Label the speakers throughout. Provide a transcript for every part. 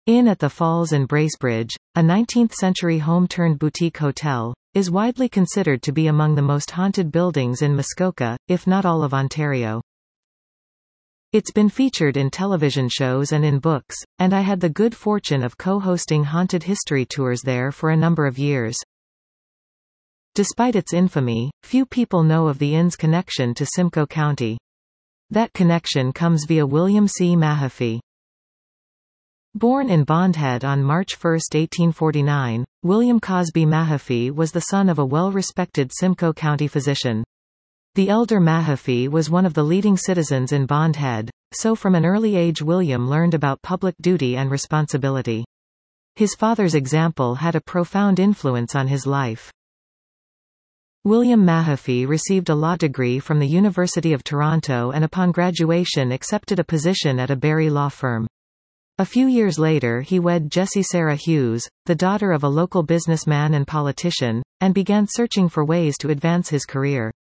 Speaker 1: Inn at the Falls in Bracebridge, a 19th-century home-turned boutique hotel, is widely considered to be among the most haunted buildings in Muskoka, if not all of Ontario. It's been featured in television shows and in books, and I had the good fortune of co-hosting haunted history tours there for a number of years. Despite its infamy, few people know of the inn's connection to Simcoe County. That connection comes via William C. Mahaffey. Born in Bondhead on March 1, 1849, William Cosby Mahaffey was the son of a well-respected Simcoe County physician. The elder Mahaffey was one of the leading citizens in Bondhead, so from an early age William learned about public duty and responsibility. His father's example had a profound influence on his life. William Mahaffey received a law degree from the University of Toronto and upon graduation accepted a position at a Barrie law firm. A few years later he wed Jessie Sarah Hughes, the daughter of a local businessman and politician, and began searching for ways to advance his career.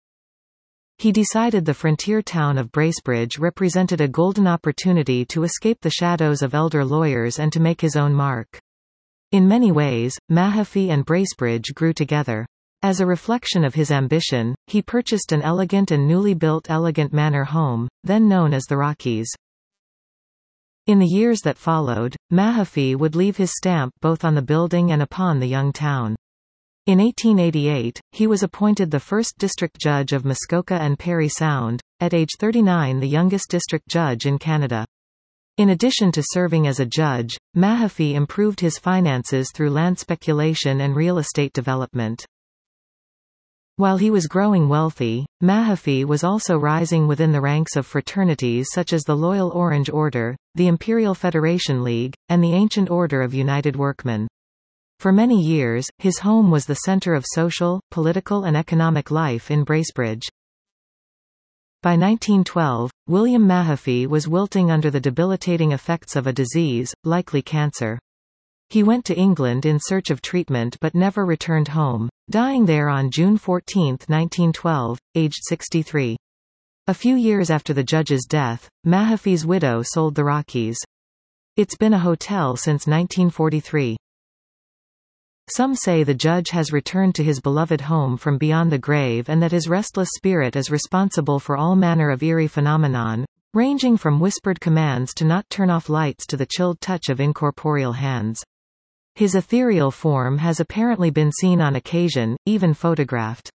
Speaker 1: He decided the frontier town of Bracebridge represented a golden opportunity to escape the shadows of elder lawyers and to make his own mark. In many ways, Mahaffey and Bracebridge grew together. As a reflection of his ambition, he purchased an elegant and newly built Elegant Manor home, then known as the Rockies. In the years that followed, Mahaffey would leave his stamp both on the building and upon the young town. In 1888, he was appointed the first district judge of Muskoka and Parry Sound, at age 39 the youngest district judge in Canada. In addition to serving as a judge, Mahaffey improved his finances through land speculation and real estate development. While he was growing wealthy, Mahaffey was also rising within the ranks of fraternities such as the Loyal Orange Order, the Imperial Federation League, and the Ancient Order of United Workmen. For many years, his home was the center of social, political and economic life in Bracebridge. By 1912, William Mahaffey was wilting under the debilitating effects of a disease, likely cancer. He went to England in search of treatment but never returned home, dying there on June 14, 1912, aged 63. A few years after the judge's death, Mahaffey's widow sold the Rockies. It's been a hotel since 1943. Some say the judge has returned to his beloved home from beyond the grave and that his restless spirit is responsible for all manner of eerie phenomenon, ranging from whispered commands to not turn off lights to the chilled touch of incorporeal hands. His ethereal form has apparently been seen on occasion, even photographed.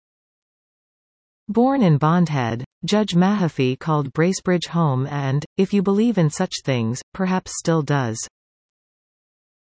Speaker 1: Born in Bondhead, Judge Mahaffey called Bracebridge home and, if you believe in such things, perhaps still does.